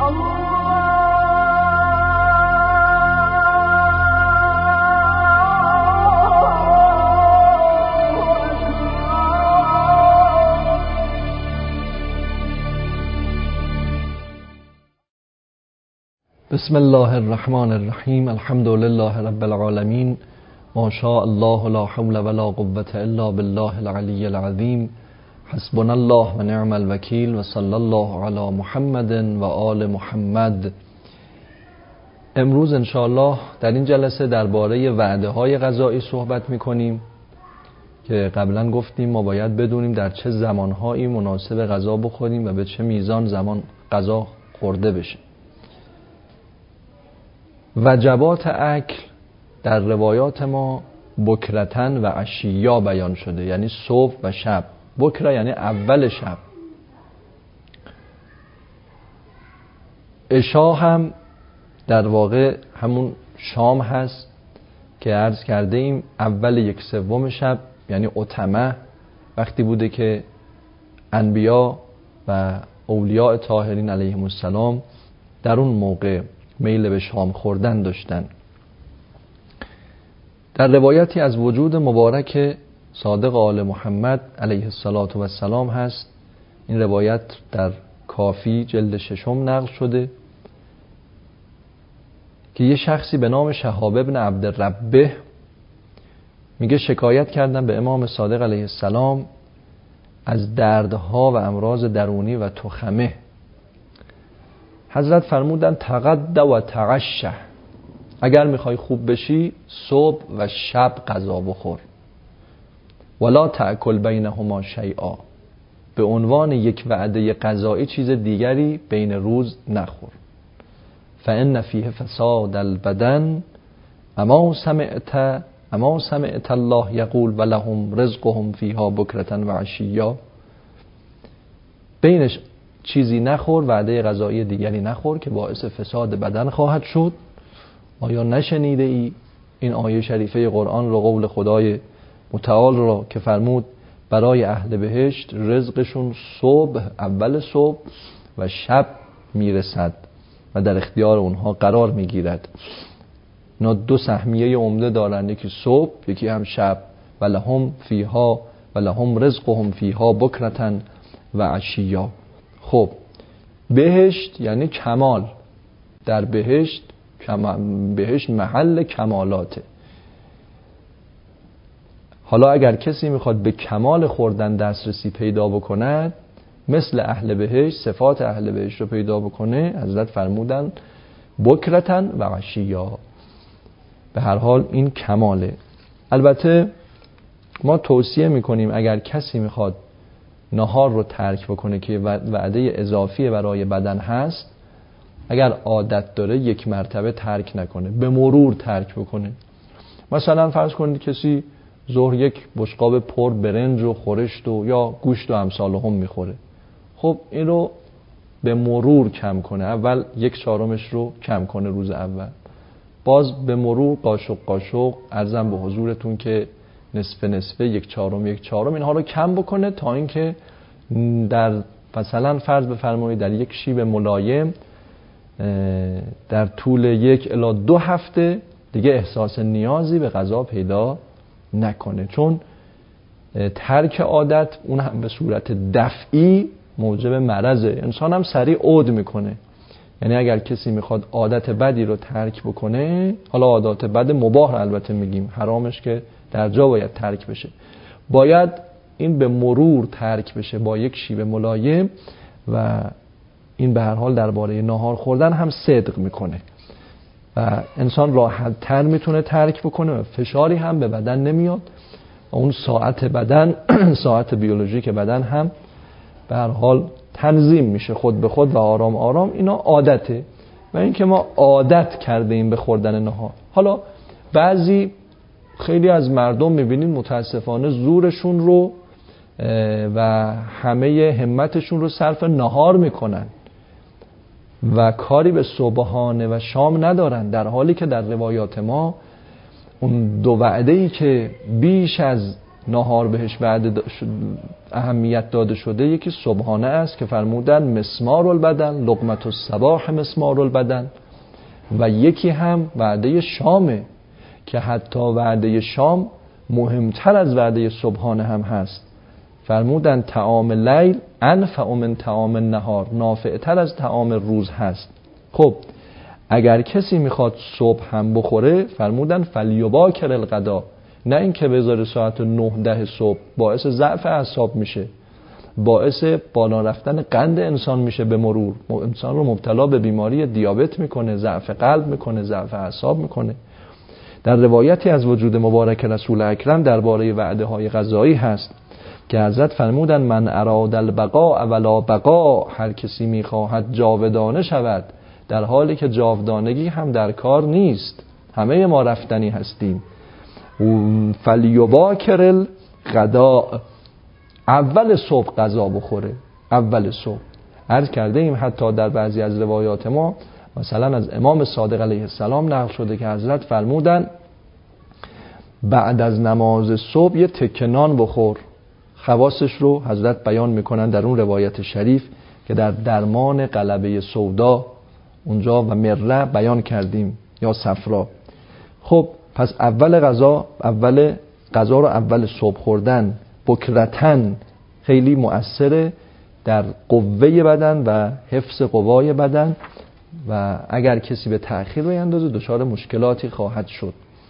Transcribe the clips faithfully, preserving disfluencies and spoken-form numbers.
بسم الله الرحمن الرحیم. الحمد لله رب العالمین. ما شاء الله لا حول ولا قوة الا بالله العلی العظیم. حسبنا الله و نعم الوکیل و صلی الله علی محمد و آل محمد. امروز انشاءالله در این جلسه درباره وعده های غذایی صحبت میکنیم که قبلا گفتیم ما باید بدونیم در چه زمانهایی مناسب غذا بخوریم و به چه میزان زمان غذا خورده بشه. وجبات اکل در روایات ما بکرتن و عشیا بیان شده، یعنی صبح و شب. بکره یعنی اول شب. عشا هم در واقع همون شام هست که عرض کرده ایم اول یک سوم شب، یعنی عتمه، وقتی بوده که انبیا و اولیاء طاهرین علیهم السلام در اون موقع میل به شام خوردن داشتن. در روایتی از وجود مبارک صادق آل محمد علیه السلام هست، این روایت در کافی جلد ششم نقل شده که یه شخصی به نام شهاب ابن عبدالربه میگه شکایت کردن به امام صادق علیه السلام از دردها و امراض درونی و تخمه. حضرت فرمودن تغد و تغشه، اگر میخوای خوب بشی صبح و شب غذا بخور. ولا تأکل بینهما شیئا، به عنوان یک وعده غذایی چیز دیگری بین روز نخور. فإن فیه فساد البدن اما سمعت اما سمعت الله یقول ولهم رزقهم فیها بکرة و عشیا. بینش چیزی نخور، وعده غذایی دیگری نخور که باعث فساد بدن خواهد شد. آیا نشنیده ای این آیه شریفه قرآن رو، قول خدای متعال را که فرمود برای اهل بهشت رزقشون صبح، اول صبح و شب میرسد و در اختیار اونها قرار میگیرد. اینا دو سهمیه عمده دارند، یکی صبح یکی هم شب. ولهم فیها ولهم رزقهم فیها بکرة و عشیا. خب بهشت یعنی کمال. در بهشت بهشت محل کمالاته. حالا اگر کسی میخواد به کمال خوردن دسترسی پیدا بکند، مثل اهل بهشت صفات اهل بهشت رو پیدا بکنه، حضرت فرمودن بکرتن و عشیا. به هر حال این کماله. البته ما توصیه میکنیم اگر کسی میخواد نهار رو ترک بکنه که وعده اضافی برای بدن هست، اگر عادت داره یک مرتبه ترک نکنه، به مرور ترک بکنه. مثلا فرض کنید کسی ظهر یک بشقاب پر برنج و خورشت و یا گوشت و امثال هم میخوره. خب این رو به مرور کم کنه. اول یک چهارمش رو کم کنه روز اول، باز به مرور قاشق قاشق، عرضم به حضورتون که نصف نصفه، یک چهارم یک چهارم، اینها رو کم بکنه تا اینکه در مثلا فرض بفرمایید در یک شیب ملایم در طول یک الی دو هفته دیگه احساس نیازی به غذا پیدا نکنه. چون ترک عادت اون هم به صورت دفعی موجب مرضه. انسان هم سریع عود میکنه. یعنی اگر کسی میخواد عادت بدی رو ترک بکنه، حالا عادت بد مباح البته میگیم، حرامش که در جا باید ترک بشه، باید این به مرور ترک بشه با یک شیب ملایم. و این به هر حال درباره ناهار خوردن هم صدق میکنه و انسان راحت تر میتونه ترک بکنه و فشاری هم به بدن نمیاد و اون ساعت بدن ساعت بیولوژیک بدن هم به هر حال تنظیم میشه خود به خود و آرام آرام. اینا عادته و اینکه ما عادت کرده ایم به خوردن نهار. حالا بعضی خیلی از مردم میبینید متاسفانه زورشون رو و همه همتشون رو صرف نهار میکنن و کاری به صبحانه و شام ندارن، در حالی که در روایات ما اون دو وعده‌ای که بیش از نهار بهش بعد اهمیت داده شده، یکی صبحانه است که فرمودن مسمار البدن، لقمت الصباح مسمار البدن، و یکی هم وعده شامه که حتی وعده شام مهمتر از وعده صبحانه هم هست. فرمودن طعام لیل انفع من طعام النهار، نافعتر از طعام روز هست. خب اگر کسی میخواد صبح هم بخوره، فرمودن فلیباکر الغدا، نه این که بذاره ساعت نه ده صبح، باعث ضعف اعصاب میشه، باعث بالا رفتن قند انسان میشه به مرور، انسان رو مبتلا به بیماری دیابت میکنه، ضعف قلب میکنه، ضعف اعصاب میکنه. در روایتی از وجود مبارک رسول اکرم درباره وعده های غذایی هست که حضرت فرمودن من اراد البقاء ولا بقاء، هر کسی میخواهد جاودانه شود در حالی که جاودانگی هم در کار نیست، همه ما رفتنی هستیم. فلیباکر الغداء، اول صبح غذا بخوره، اول صبح. عرض کرده ایم حتی در بعضی از روایات ما، مثلا از امام صادق علیه السلام نقل شده که حضرت فرمودن بعد از نماز صبح یه تکه نان بخور. خواصش رو حضرت بیان میکنن در اون روایت شریف که در درمان غلبه سودا اونجا و مره بیان کردیم یا صفرا. خب پس اول غذا، اول غذا رو اول صبح خوردن بکرتن خیلی مؤثره در قوه بدن و حفظ قوای بدن، و اگر کسی به تأخیر بیندازه دچار مشکلاتی خواهد شد.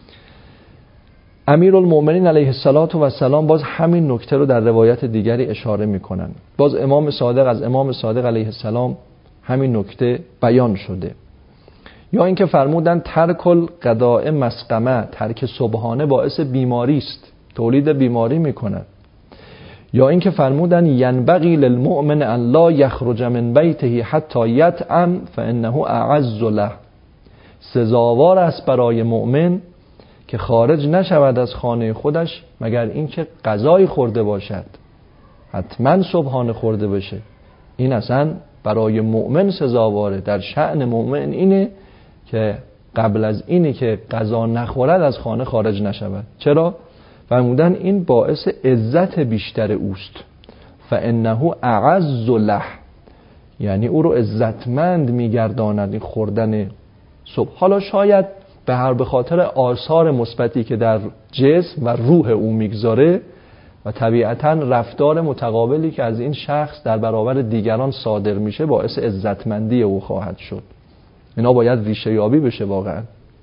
امیرالمؤمنین علیه السلام باز همین نکته رو در روایت دیگری اشاره میکنن. باز امام صادق از امام صادق علیه السلام همین نکته بیان شده. یا اینکه فرمودن ترک الغداء مسقمه، ترک صبحانه باعث بیماری است، تولید بیماری میکند. یا اینکه فرمودن ینبغی للمؤمن ان لا یخرج من بیته حتی یطعم فانه اعز له، سزاوار است برای مؤمن که خارج نشود از خانه خودش مگر اینکه غذایی خورده باشد، حتما صبحانه خورده بشه. این اصلا برای مؤمن سزاواره. در شأن مؤمن اینه که قبل از اینی که غذا نخورد از خانه خارج نشود. چرا؟ فرمودن این باعث عزت بیشتر اوست. فانه اعز له، یعنی او رو عزتمند میگرداند این خوردن صبح. حالا شاید به هر به خاطر آثار مثبتی که در جسم و روح او میگذاره و طبیعتاً رفتار متقابلی که از این شخص در برابر دیگران صادر میشه باعث عزتمندی او خواهد شد. اینا باید ریشه یابی بشه واقعا.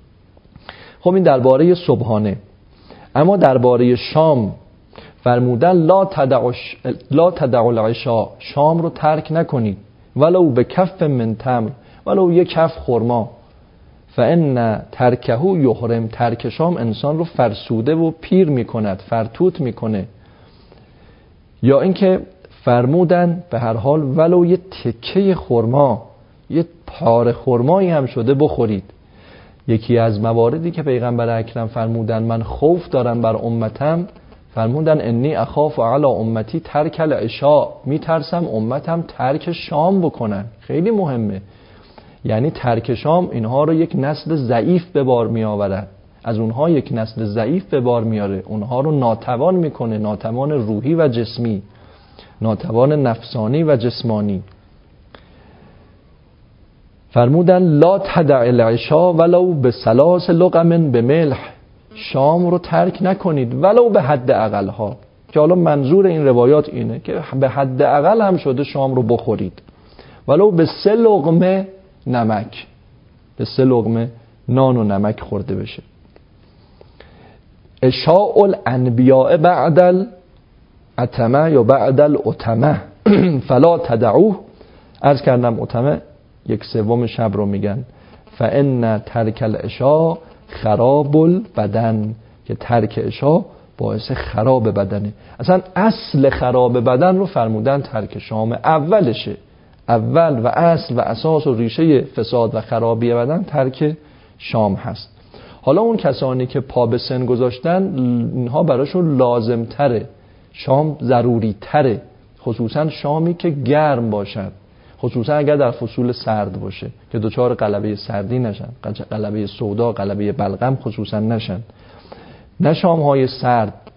خب این درباره صبحانه. اما درباره شام فرمودن لا تدعش لا تدعوا العشاء، شام رو ترک نکنید، ولو به کف من تمر، ولو یک کف خرما. فان ترکه یحرم، ترک شام انسان رو فرسوده و پیر میکند، فرتوت میکنه. یا اینکه فرمودن به هر حال ولو یه تکه خرما، یه پاره خرمایی هم شده بخورید. یکی از مواردی که پیغمبر اکرم فرمودن من خوف دارم بر امتم، فرمودن انی اخاف علی امتی ترک العشاء، میترسم امتم ترک شام بکنن. خیلی مهمه. یعنی ترک شام اینها رو یک نسل ضعیف به بار می آورد، از اونها یک نسل ضعیف به بار میاره، اونها رو ناتوان میکنه، ناتوان روحی و جسمی، ناتوان نفسانی و جسمانی. فرمودن لا تدع العشاء ولو به ثلاث لقم به ملح، شام رو ترک نکنید ولو به حد اقل ها، که حالا منظور این روایات اینه که به حد اقل هم شده شام رو بخورید، ولو به سه لقمه نمک، به سه لقمه نان و نمک خورده بشه. عشاء الانبیاء بعد الاتمه یا بعد الاتمه فلا تدعوه. عرض کردم اتمه یک سوم شب رو میگن. فان ترک العشاء خراب البدن، که ترک عشاء باعث خراب بدنه. اصلا اصل خراب بدن رو فرمودن ترک شام اولشه، اول و اصل و اساس و ریشه فساد و خرابی بدن ترک شام هست. حالا اون کسانی که پا به سن گذاشتن اینها براشون لازم تره، شام ضروری تره، خصوصا شامی که گرم باشد، خصوصا اگر در فصول سرد باشه که دوچار غلبه سردی نشن، غلبه سودا، غلبه بلغم خصوصا نشن. نه شام های سرد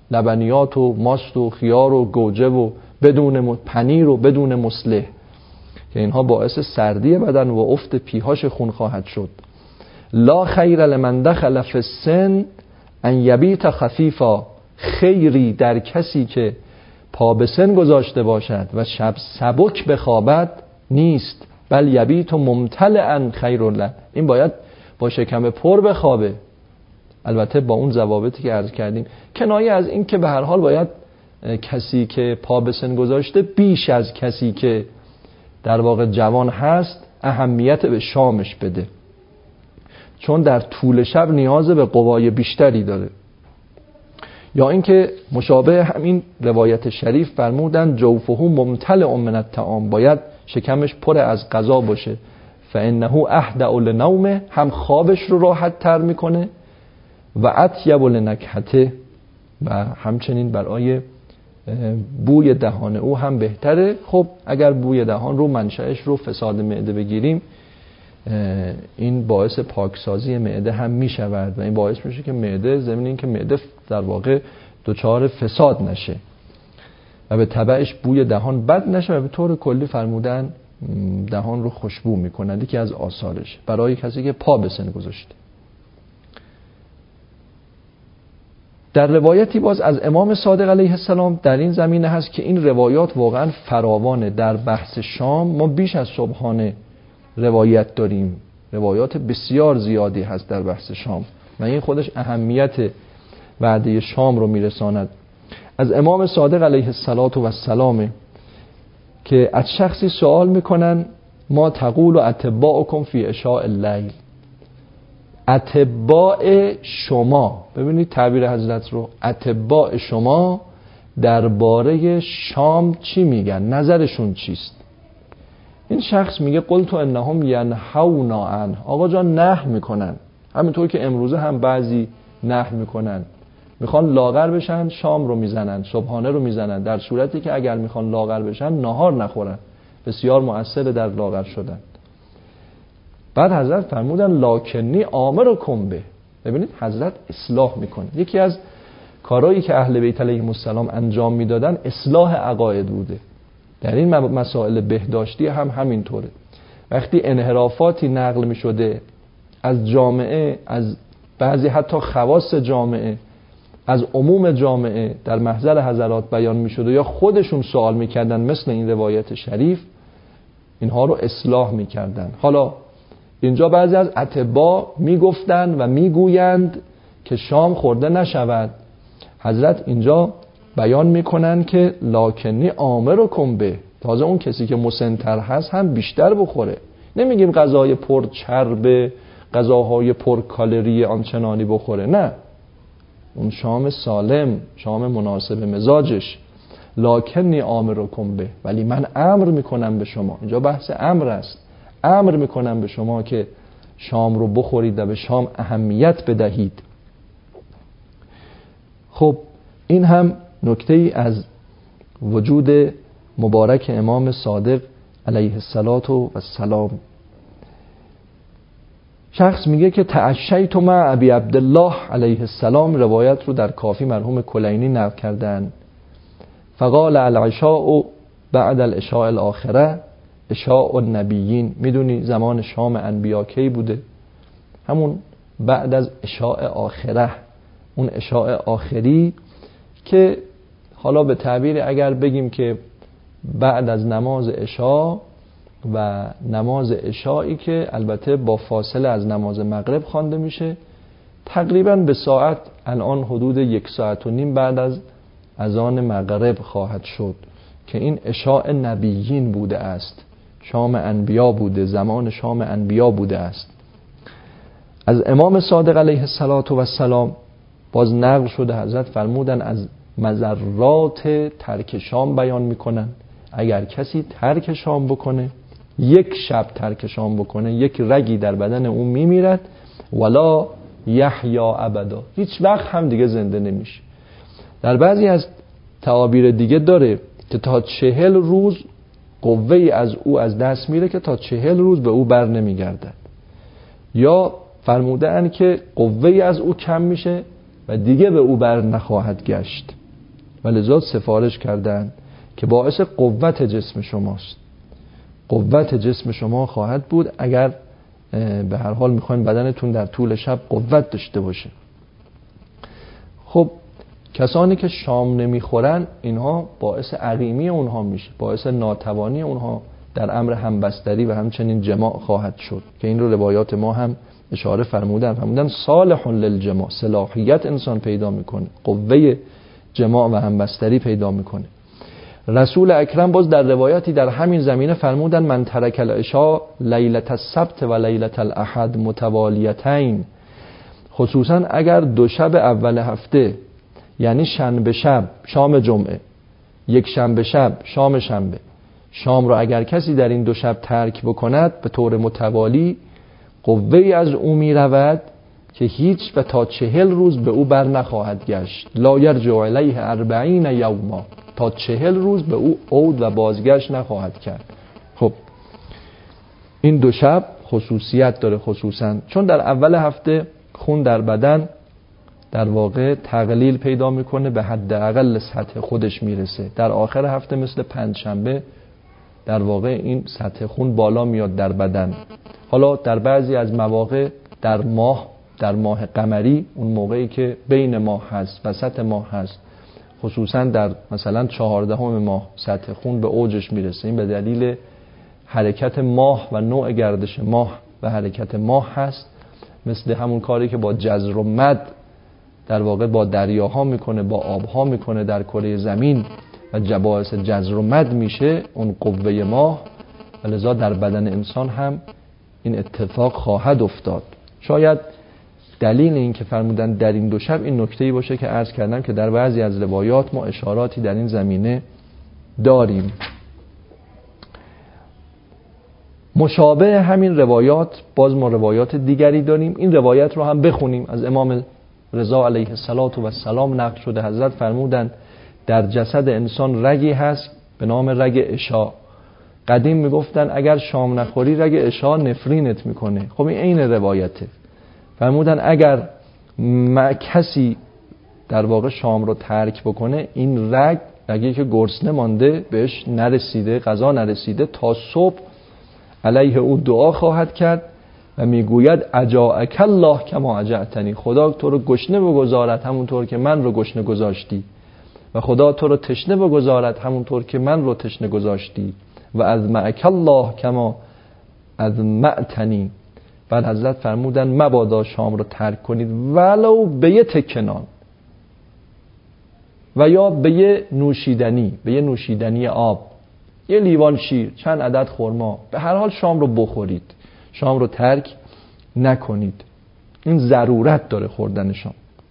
لبنیات و ماست و خیار و گوجه و بدون پنیر و بدون مصلح که اینها باعث سردی بدن و افت پیهاش خون خواهد شد. لا خیر لمن دخل فی السن ان یبیت خفیفا، خیری در کسی که پا به سن گذاشته باشد و شب سبک بخوابد نیست، بل یبیت ممتلئا خیر له، این باید با شکم پر بخوابه، البته با اون ضوابطی که عرض کردیم، کنایه از این که به هر حال باید کسی که پا به سن گذاشته بیش از کسی که در واقع جوان هست اهمیت به شامش بده، چون در طول شب نیاز به قوای بیشتری داره. یا اینکه مشابه همین روایت شریف فرمودن جوفه ممتلئ من الطعام، باید شکمش پر از غذا باشه، فانه اهدأ لنومه، هم خوابش رو راحت تر میکنه و اطیب لنکهته، و همچنین برای بوی دهان او هم بهتره. خب اگر بوی دهان رو منشأش رو فساد معده بگیریم، این باعث پاکسازی معده هم می شود و این باعث میشه که معده ضمن این که معده در واقع دچار فساد نشه و به تبعش بوی دهان بد نشه و به طور کلی فرمودن دهان رو خوشبو میکنند، یکی از آثارش برای کسی که پا به سن گذاشته. در روایتی باز از امام صادق علیه السلام در این زمینه هست که این روایات واقعا فراوانه. در بحث شام ما بیش از صبحانه روایت داریم، روایات بسیار زیادی هست در بحث شام و این خودش اهمیت وعده شام رو میرساند. از امام صادق علیه السلام که از شخصی سوال میکنن ما تقول و اتباعکم فی عشاء اللیل، اتباع شما، ببینید تعبیر حضرت رو، اتباع شما درباره شام چی میگن، نظرشون چیست؟ این شخص میگه قلت انهم ینهونا عنه، آقا جان نهی میکنن، همینطور که امروزه هم بعضی نهی میکنن، میخوان لاغر بشن شام رو میزنن، صبحانه رو میزنن، در صورتی که اگر میخوان لاغر بشن نهار نخورن، بسیار مؤثر در لاغر شدن. بعد حضرت فرمودن لاکنی آمرکم به، ببینید حضرت اصلاح میکنه. یکی از کارهایی که اهل بیت علیهم السلام انجام میدادن اصلاح عقاید بوده. در این مسائل بهداشتی هم همینطوره. وقتی انحرافاتی نقل میشده از جامعه، از بعضی حتی خواص جامعه، از عموم جامعه در محضر حضرات بیان میشده یا خودشون سوال میکردن مثل این روایت شریف، اینها رو اصلاح میکردن. حالا اینجا بعضی از اتباع میگفتند و میگویند که شام خورده نشود. حضرت اینجا بیان میکنن که لاکنی آمرکم به، تازه اون کسی که مسن‌تر هست هم بیشتر بخوره. نمیگیم غذای پر چربه، غذاهای پر کالری آنچنانی بخوره، نه، اون شام سالم، شام مناسب مزاجش. لاکنی آمرکم به، ولی من امر میکنم به شما، اینجا بحث امر است، امر میکنم به شما که شام رو بخورید و به شام اهمیت بدهید. خب این هم نکته ای از وجود مبارک امام صادق علیه السلام. شخص میگه که تعشیت مع ابی عبدالله علیه السلام، روایت رو در کافی مرحوم کلینی نقل کردن، فقال العشاء بعد العشاء الاخره عشاء النبیین. میدونی زمان شام انبیا کی بوده؟ همون بعد از عشاء آخره، اون عشاء آخری که حالا به تعبیر اگر بگیم که بعد از نماز عشاء و نماز عشایی که البته با فاصله از نماز مغرب خوانده میشه، تقریبا به ساعت الان حدود یک ساعت و نیم بعد از اذان مغرب خواهد شد که این عشاء نبیین بوده است، شام انبیا بوده، زمان شام انبیا بوده است. از امام صادق علیه السلام باز نقل شده حضرت فرمودن از مضرات ترک شام بیان میکنن. اگر کسی ترک شام بکنه، یک شب ترک شام بکنه، یک رگی در بدن اون میمیرد، ولا یحیا ابدا، هیچ وقت هم دیگه زنده نمیشه. در بعضی از تعابیر دیگه داره که تا چهل روز قوه‌ای از او از دست میره که تا چهل روز به او بر نمیگردد، یا فرمودن که قوه‌ای از او کم میشه و دیگه به او بر نخواهد گشت. و لذا سفارش کردند که باعث قوت جسم شماست. قوت جسم شما خواهد بود اگر به هر حال میخواین بدنتون در طول شب قوت داشته باشه. خب کسانی که شام نمیخورن اینها باعث عقیمی اونها میشه، باعث ناتوانی اونها در امر همبستری و همچنین جماع خواهد شد که این رو روایات ما هم اشاره فرمودن فرمودن صالح للجماع، صلاحیت انسان پیدا میکنه، قوه جماع و همبستری پیدا میکنه. رسول اکرم باز در روایاتی در همین زمینه فرمودن من ترک العشاء لیلة السبت و لیلة الاحد متوالیتین، خصوصا اگر دو شب اول هفته یعنی شنبه شب شام جمعه، یک شنبه شب شام شنبه، شام را اگر کسی در این دو شب ترک بکند به طور متوالی قوه‌ای از او می رود که هیچ و تا چهل روز به او بر نخواهد گشت. لا یرجع علیه اربعین یوما، تا چهل روز به او عود و بازگشت نخواهد کرد. خب این دو شب خصوصیت داره، خصوصا چون در اول هفته خون در بدن در واقع تقلیل پیدا میکنه، به حداقل سطح خودش میرسه. در آخر هفته مثل پنجشنبه در واقع این سطح خون بالا میاد در بدن. حالا در بعضی از مواقع در ماه، در ماه قمری، اون موقعی که بین ماه هست، وسط ماه هست، خصوصا در مثلا چهاردهم ماه سطح خون به اوجش میرسه. این به دلیل حرکت ماه و نوع گردش ماه و حرکت ماه هست، مثل همون کاری که با جزر و مد در واقع با دریاها میکنه، با آبها میکنه در کره زمین و باعث جزر و مد میشه اون قوه ماه، و لذا در بدن انسان هم این اتفاق خواهد افتاد. شاید دلیل این که فرمودن در این دو شب این نکته‌ای باشه که عرض کردم که در بعضی از روایات ما اشاراتی در این زمینه داریم. مشابه همین روایات باز ما روایات دیگری داریم. این روایت رو هم بخونیم. از امام رضا علیه السلام نقل شده، حضرت فرمودند در جسد انسان رگی هست به نام رگ عشا. قدیم میگفتن اگر شام نخوری رگ عشا نفرینت میکنه. خب این عین روایته. فرمودن اگر کسی در واقع شام رو ترک بکنه، این رگ، رگی که گرسنه مانده بهش نرسیده، غذا نرسیده، تا صبح علیه او دعا خواهد کرد و میگوید اجاءک الله کما اجعتنی، خدا تو رو گشنه بگذارد همونطور که من رو گشنه گذاشتی، و خدا تو رو تشنه بگذارد همونطور که من رو تشنه گذاشتی، و اظمأک الله کما اظمأتنی. بعد حضرت فرمودن مبادا شام رو ترک کنید ولو به یه تکه نان و یا به یه نوشیدنی، به یه نوشیدنی آب، یه لیوان شیر، چند عدد خرما، به هر حال شام رو بخورید، شام رو ترک نکنید. این ضرورت داره خوردن شام.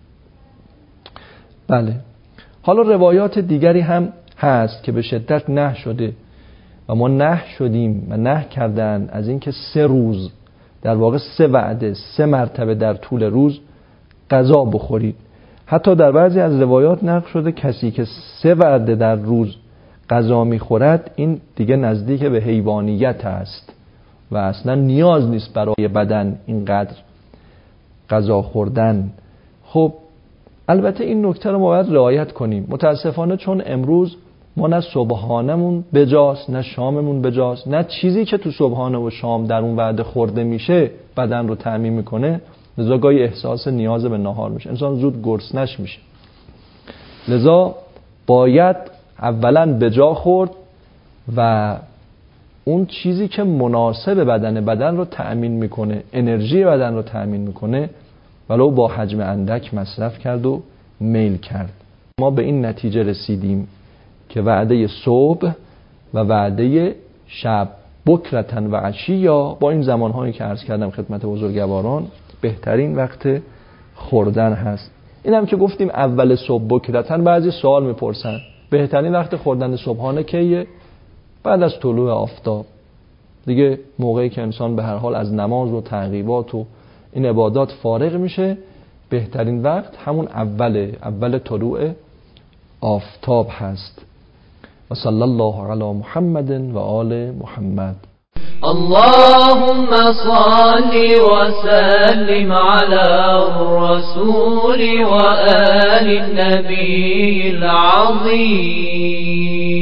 بله. حالا روایات دیگری هم هست که به شدت نهی شده و ما نهی شدیم و نهی کردن از این که سه روز، در واقع سه وعده، سه مرتبه در طول روز غذا بخورید. حتی در بعضی از روایات نقل شده کسی که سه وعده در روز غذا میخورد این دیگه نزدیک به حیوانیت است و اصلا نیاز نیست برای بدن اینقدر غذا خوردن. خب البته این نکته رو ما باید رعایت کنیم. متاسفانه چون امروز ما نه صبحانمون بجاست، نه شاممون بجاست، نه چیزی که تو صبحانه و شام در اون وعده خورده میشه بدن رو تأمین میکنه، لذا گاهی احساس نیاز به نهار میشه، انسان زود گرسنش میشه. لذا باید اولا بجا خورد و اون چیزی که مناسب بدن بدن رو تأمین میکنه، انرژی بدن رو تأمین میکنه، ولو با حجم اندک مصرف کرد و میل کرد. ما به این نتیجه رسیدیم که وعده صبح و وعده شب، بکرتن و عشیا، با این زمانهایی که عرض کردم خدمت بزرگواران، بهترین وقت خوردن هست. این هم که گفتیم اول صبح بکرتن، بعضی سوال میپرسن بهترین وقت خوردن صبحانه کیه؟ بعد از طلوع آفتاب دیگه، موقعی که انسان به هر حال از نماز و تعقیبات و این عبادات فارغ میشه، بهترین وقت همون اول اول طلوع آفتاب هست. و صلی الله علی محمد و آل محمد. اللهم صل وسلم على الرسول وآل النبي العظيم.